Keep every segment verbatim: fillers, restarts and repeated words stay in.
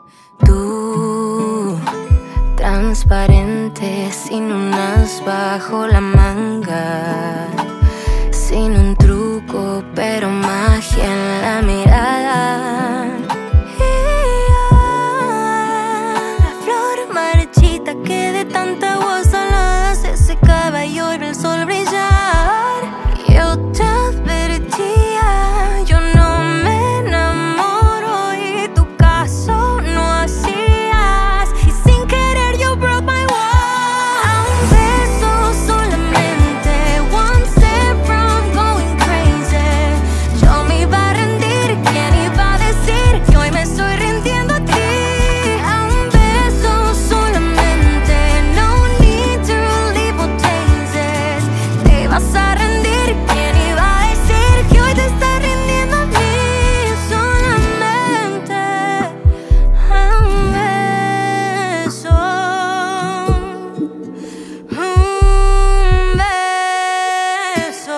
Tú, transparente, sin un as bajo la manga, sin un truco, pero magia en la mirada. Y yo, la flor marchita que de tanta agua salada se secaba y hoy ve el sol brillar. Yo te advertía, yo no me enamoro y tu caso no hacías. Y sin querer yo broke my wall. A un beso solamente, one step from going crazy. Yo me iba a rendir, ¿quién iba a decir que hoy me estoy rindiendo a ti? A un beso solamente, no need to leave what tastes. Te ibas a rendir, ¿quién iba a decir que hoy te estás rindiendo a mí? Solamente a un beso, un beso.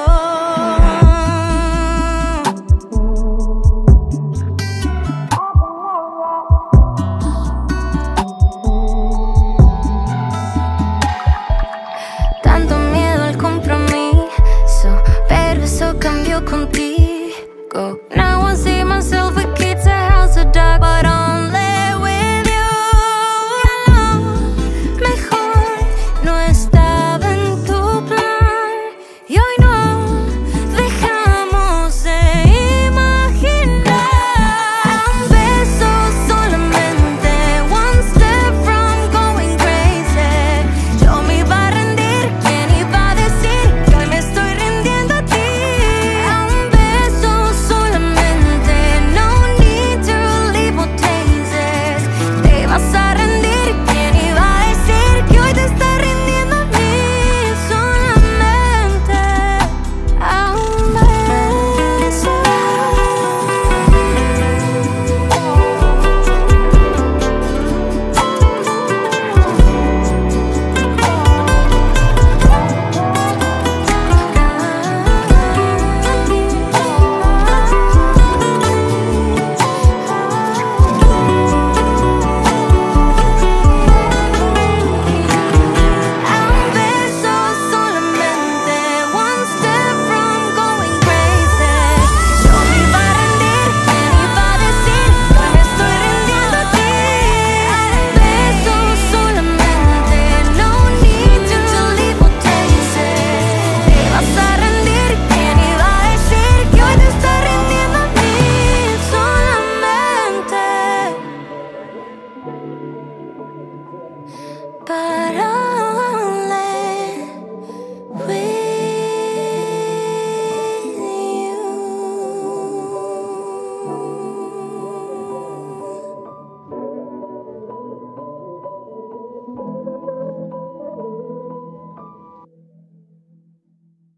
Tanto miedo al compromiso, pero eso cambió contigo. Now I see myself with kids, a house, a dog, but only with you. Ya lo mejor no estaba en tu plan y hoy no dejamos de imaginar. Un beso solamente, one step from going crazy. Yo me iba a rendir, ¿quién iba a decir que hoy me estoy rindiendo a ti? A un beso solamente, no need to leave what tastes. Te ibas a rendir, ¿quién iba a decir que hoy te estás rindiendo a mí? Solamente a un beso. A un beso solamente, one step from going crazy. Yo me iba a rendir, ¿quién iba a decir que hoy me estoy rindiendo a ti? A un beso solamente, no need to leave what tastes. Te ibas a rendir, ¿quién iba a decir que hoy te estás rindiendo a mí? Solamente para